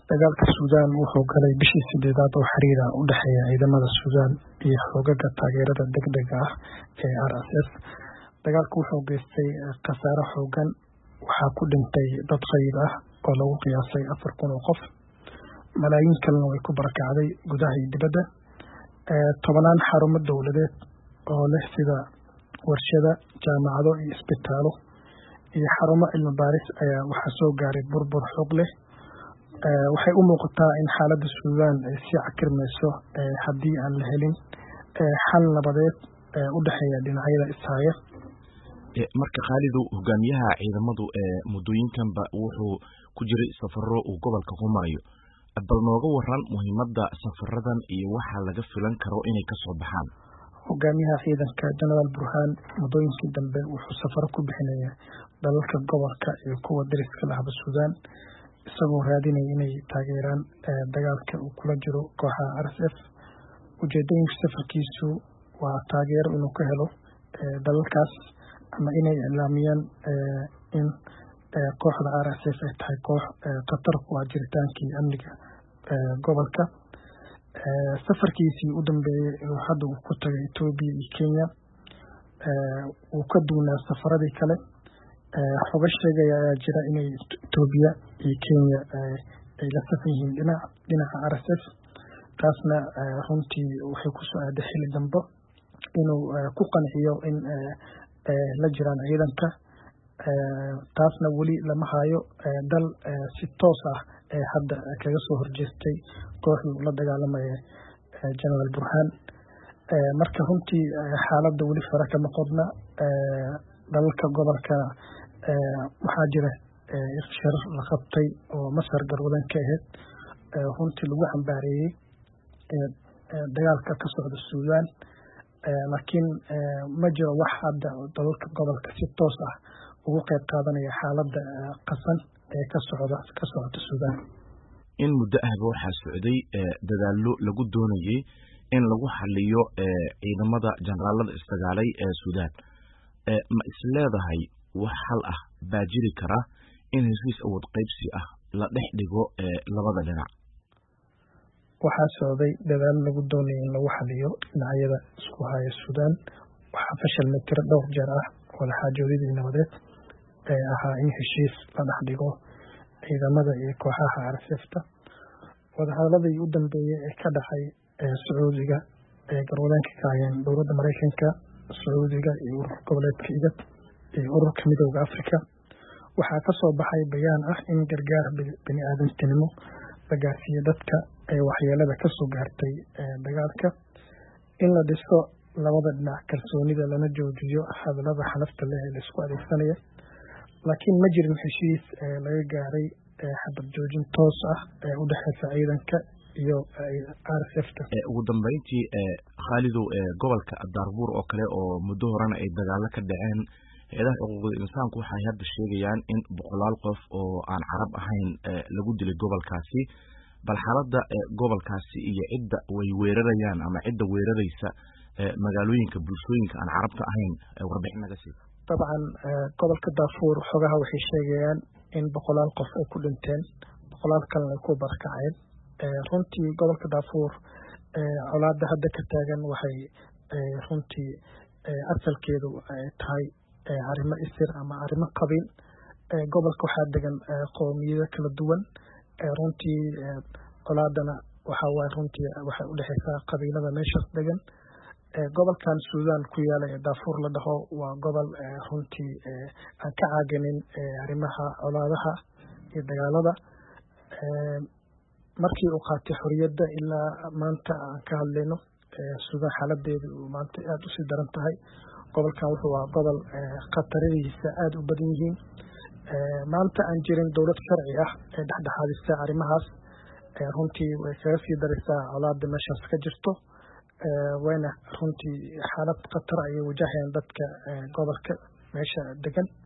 Dagaalka Suudaan wuxuu galay bishii 8aad oo xiriir ah u dhexeeya ciidamada Suudaan iyo xoogagga taageerada degdega ah ee RSF. Dagaalku wuxuu geystay khasaare xooggan, waxaa ku dhintay dad rayid ah oo lagu qiyaasay 4,000 oo qof. Malaayiin kalena way ku barakacday gudaha iyo dibadda. Tobanaan xarumo dowladeed oo leh sida warshado, jaamacado iyo isbitaallo iyo xarumo cilmi baaris ayaa waxaa soo gaaray burbur xoog leh. Waxay u muuqataa in xaaladda Suudaan ay sii cakirmayso haddii aan la helin xal nabadeed u dhexeeya dhinacyada ishaya. Marka Khaalidow, hogaamiyaha ciidamadu muddooyinkanba wuxuu ku jiray safarro uu gobolka ku marayo. Bal nooga waran muhiimadda safaradan iyo waxa laga filan karo inay ka soo baxaan. Hogaamiyaha ciidanka General Burhan muddooyinkii dambe wuxuu safaro ku bixinaya dalalka gobolka iyo kuwa deriska la ah Suudaan, isagoo raadinaya inay taageeraan dagaalka uu kula jiro kooxaha RSF. Ujeedooyinka safarkiisu waa taageero inuu ka helo dalalkaas ama inay iclaamiyaan in kooxda RSF ay tahay koox khatar ku ah jiritaankii amniga gobolka. Safarkiisii u dambeeyay inuu hadda uu ku tagay Itoobiya iyo Kenya uu ka duunaa safaradii kale. Xogo sheegaya ayaa jira inay Itoobiya iyo Kenya ay la safan yihiin dhinaca RSF. taasna runtii waxay ku soo aaday xilli dambe inuu ku qanciyo in la jiraan ciidanka. Taasna weli lama hayo dal si toos ah hadda kaga soo horjeestay kooxdii la dagaalamaya General Burhan. Marka runtii xaaladda weli fara kama qodna. Dalalka gobolka waxaa jira shirar la qabtay oo Masar garwadan ka ahayd runtii lagu xambaareeyay dagaalka ka socda Suudaan, laakiin ma jiro wax hadda dalalka gobolka si toos ah ugu qayb qaadanaya xaaladda qasan ee ka socda Suudaan. In muddo ahba waxaa socday dadaallo lagu doonayay in lagu xalliyo ciidamada generaalada isdagaalay ee Suudaan. Ma isleedahay wax xal ah baa jiri kara in heshiis awood qaybsi ah la dhex dhigo labada dhinac? Waxaa socday dadaal lagu doonayay in lagu xalliyo dhinacyada isku haya Suudaan. Waxaa fashilmay tiro dhowr jeer ah wadaxaajoodidii nabadeed ee ahaa in heshiis la dhex dhigo ciidamada iyo kooxaha RSF-ta. Wadahadalladii u dambeeyay ee ka dhacay Sacuudiga ee garwadanka ka hayeen dowladda Mareykanka, Sacuudiga iyo ururka goboleedka IGAD iyo ururka Midowga Afrika, waxaa ka soo baxay bayaan ah in gargaar bini'aadantinimo la gaarsiiyo dadka waxyeelada ka soo gaartay dagaalka, in la dhiso labada dhinac kalsoonida lana joojiyo hadallada xalafta leh ee la isku adeegsanaya. Laakiin ma jirin heshiis laga gaaray xabad joojin toos ah u dhexeysa ciidanka iyo RSF-ta. Ugu dambeyntii Khaalidow, gobolka Darfur oo kale oo muddo horena ay dagaalo ka dhaceen, hay'adaha xuquuqda insaanku waxay hadda sheegayaan in 100 qof oo aan Carab ahayn lagu dilay gobolkaasi. Bal xaaladda gobolkaasi iyo cidda way weerarayaan ama cidda weeraraysa magaalooyinka bulshooyinka aan Carabta ahayn warbixin naga sii. Dabcan gobolka Darfur xogaha waxay sheegayaan in 100 qof ay ku dhinteen, 100 kalena ay ku barakaceen. Runtii gobolka Darfur colaadda hadda ka taagan waxay runtii asalkeedu tahay arrimo isir ama arrimo qabiil. Gobolka waxaa degan qowmiyado kala duwan. Runtii colaadana waxay u dhexeysaa qabiilada meeshaas degan. Gobolkan Suudaan ku yaala ee Darfur la dhaho waa gobol runtii aan ka caaganin arrimaha colaadaha iyo dagaalada. Markii uu qaatay xorriyadda ilaa maanta aan ka hadlayno, Suudaan xaaladeedu maanta aad u sii daran tahay. Gobolkan waa gobol khataradiisa aad u badan yihiin. Maanta aan jirin dowlad sharci ah ee dhexdhexaadisa arrimahaas. Runtii way kaga sii daraysaa colaadda meeshaas ka jirto. Wayna runtii xaalad khatar ayay wajahayaan dadka gobolka meesha degan.